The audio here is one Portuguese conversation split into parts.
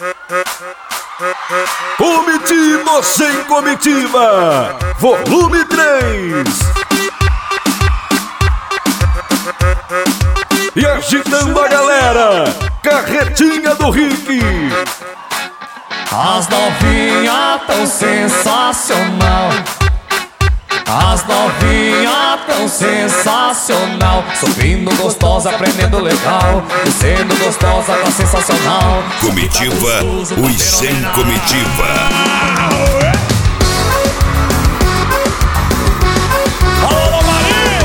Comitiva sem comitiva, volume 3. E agitando a galera, carretinha do Rick. As novinhas tão sensacional. As novinhas tão sensacional. Subindo gostosa, aprendendo legal. Descendo gostosa, tá sensacional. Comitiva, os sem comitiva. Alô, Maria!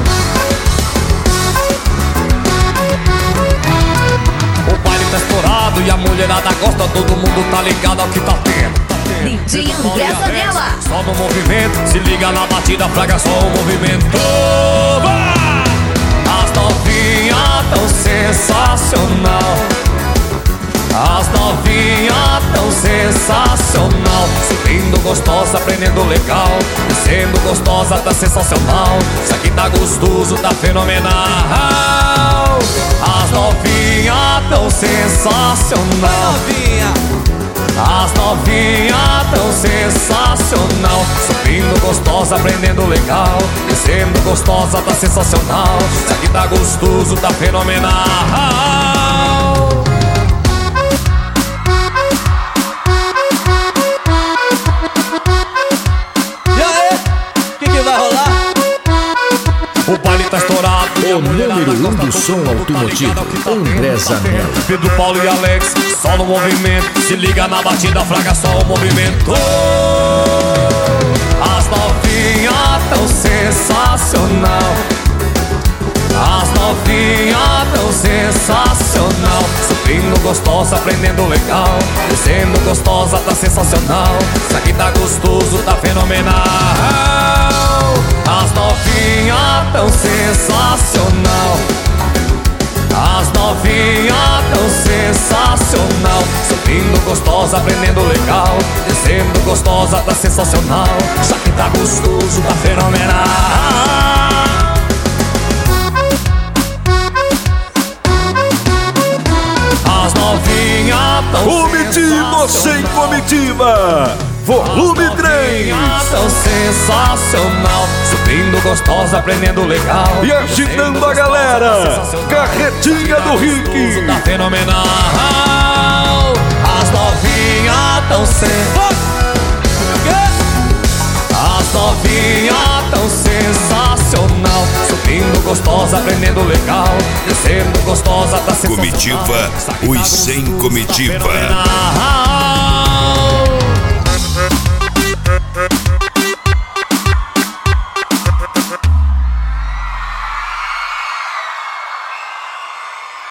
O baile tá estourado e a mulherada gosta. Todo mundo tá ligado ao que tá tendo. DJ André Zanella. Só no movimento, se liga na batida, fraga só o movimento. As novinhas tão sensacional. As novinhas tão sensacional. Subindo gostosa, aprendendo legal. Descendo gostosa, tá sensacional. Isso aqui tá gostoso, tá fenomenal. As novinhas tão sensacional. As novinhas tão sensacional. Subindo gostosa, aprendendo legal. Descendo gostosa, tá sensacional. Isso aqui tá gostoso, tá fenomenal. E aí, o que vai rolar? O baile tá estourado. O número 1 do som automotivo, André Zanella. Pedro, Paulo e Alex, só no movimento. Se liga na batida, fraga só o movimento. As novinhas tão sensacional. As novinhas tão sensacional. Subindo gostosa, aprendendo legal. Descendo gostosa, tá sensacional. Isso aqui tá gostoso, tá fenomenal. As novinhas tão sensacional. As novinhas tão sensacional. Subindo gostosa, aprendendo legal. Descendo gostosa, tá sensacional. Isso aqui tá gostoso, tá fenomenal. As novinhas tão Comitiva sem comitiva, volume 3. tão sensacional. Subindo gostosa, aprendendo legal. E agitando a galera, carretinha do Rick. Tá fenomenal. As novinhas tão As novinhas tão sensacional. Subindo gostosa, aprendendo legal. Descendo gostosa, tá sensacional. Comitiva, os sem comitiva. Fenomenal.